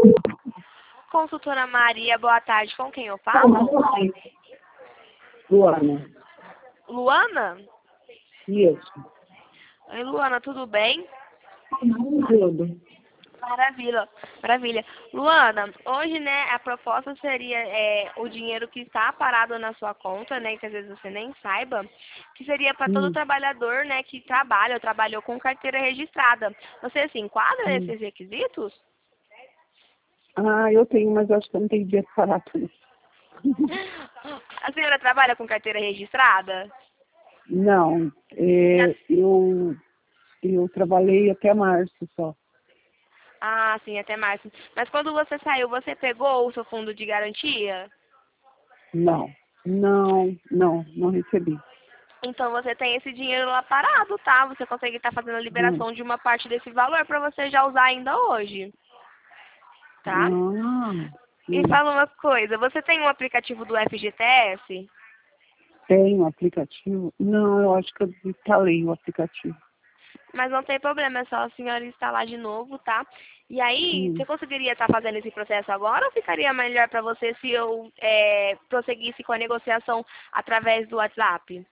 Consultora Maria, boa tarde. Com quem eu falo? Luana. Luana? Isso. Oi, Luana, tudo bem? Tudo. Maravilha, maravilha. Luana, hoje, né, a proposta seria o dinheiro que está parado na sua conta, né, que às vezes você nem saiba, que seria para todo trabalhador, né, que trabalha ou trabalhou com carteira registrada. Você se enquadra nesses requisitos? Ah, eu tenho, mas eu acho que eu não tenho dinheiro para tudo. A senhora trabalha com carteira registrada? Não, eu trabalhei até março só. Ah, sim, até março. Mas quando você saiu, você pegou o seu fundo de garantia? Não recebi. Então você tem esse dinheiro lá parado, tá? Você consegue estar fazendo a Hum. liberação de uma parte desse valor para você já usar ainda hoje, tá? Ah, E fala uma coisa, você tem um aplicativo do FGTS? tem um aplicativo? Não, eu acho que eu instalei o aplicativo. Mas não tem problema, é só a senhora instalar de novo, tá? E aí, você conseguiria estar fazendo esse processo agora ou ficaria melhor para você se eu prosseguisse com a negociação através do WhatsApp?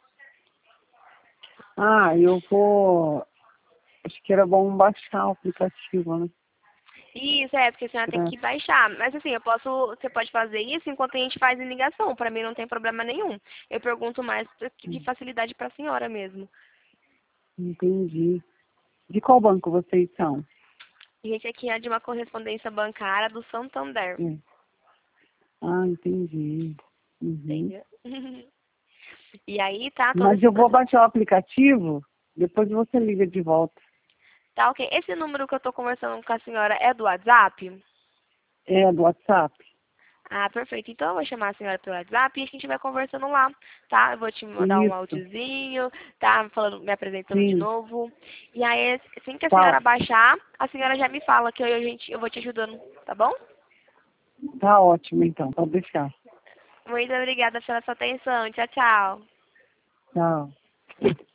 Ah, eu vou. Acho que era bom baixar o aplicativo, né? Isso, porque a senhora tem que baixar. Mas assim, você pode fazer isso enquanto a gente faz em ligação. Para mim não tem problema nenhum. Eu pergunto mais de facilidade para a senhora mesmo. Entendi. De qual banco vocês são? A gente aqui é de uma correspondência bancária do Santander. Ah, entendi. Entendeu? E aí, tá? Todo Mas esse eu vou processo. baixar o aplicativo, depois você liga de volta. Tá, ok. Esse número que eu tô conversando com a senhora é do WhatsApp? É, do WhatsApp? Ah, perfeito. Então eu vou chamar a senhora pelo WhatsApp e a gente vai conversando lá, tá? Eu vou te mandar um Isso, áudiozinho, tá? Falando, me apresentando de sim. novo. E aí, assim que a Tá, senhora baixar, a senhora já me fala que eu vou te ajudando, tá bom? tá ótimo então, pode deixar. Muito obrigada pela sua atenção. Tchau, tchau. Tchau.